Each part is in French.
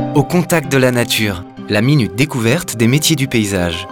Au contact de la nature, la minute découverte des métiers du paysage.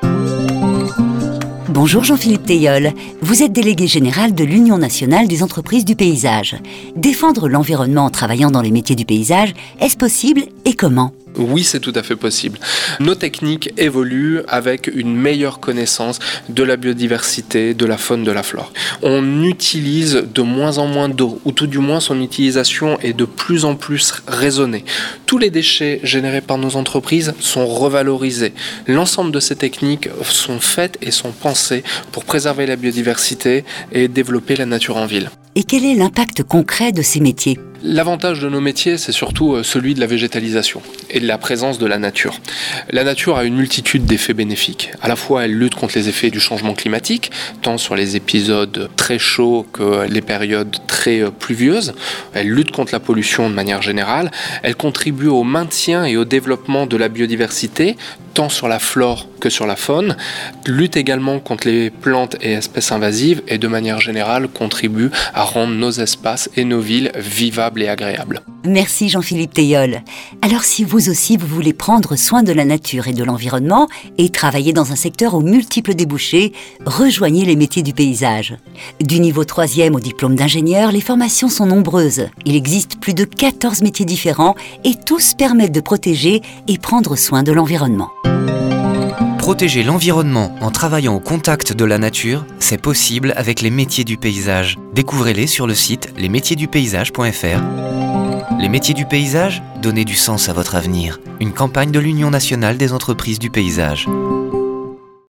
Bonjour Jean-Philippe Teilleul, vous êtes délégué général de l'Union nationale des entreprises du paysage. Défendre l'environnement en travaillant dans les métiers du paysage, est-ce possible et comment ? Oui, c'est tout à fait possible. Nos techniques évoluent avec une meilleure connaissance de la biodiversité, de la faune, de la flore. On utilise de moins en moins d'eau, ou tout du moins son utilisation est de plus en plus raisonnée. Tous les déchets générés par nos entreprises sont revalorisés. L'ensemble de ces techniques sont faites et sont pensées pour préserver la biodiversité et développer la nature en ville. Et quel est l'impact concret de ces métiers ? L'avantage de nos métiers, c'est surtout celui de la végétalisation et de la présence de la nature. La nature a une multitude d'effets bénéfiques. À la fois, elle lutte contre les effets du changement climatique, tant sur les épisodes très chauds que les périodes très pluvieuses. Elle lutte contre la pollution de manière générale. Elle contribue au maintien et au développement de la biodiversité, tant sur la flore que sur la faune, lutte également contre les plantes et espèces invasives et de manière générale contribue à rendre nos espaces et nos villes vivables et agréables. Merci Jean-Philippe Teilleul. Alors si vous aussi vous voulez prendre soin de la nature et de l'environnement et travailler dans un secteur aux multiples débouchés, rejoignez les métiers du paysage. Du niveau 3e au diplôme d'ingénieur, les formations sont nombreuses. Il existe plus de 14 métiers différents et tous permettent de protéger et prendre soin de l'environnement. Protéger l'environnement en travaillant au contact de la nature, c'est possible avec les métiers du paysage. Découvrez-les sur le site lesmétiersdupaysage.fr. Les métiers du paysage, donnez du sens à votre avenir. Une campagne de l'Union nationale des entreprises du paysage.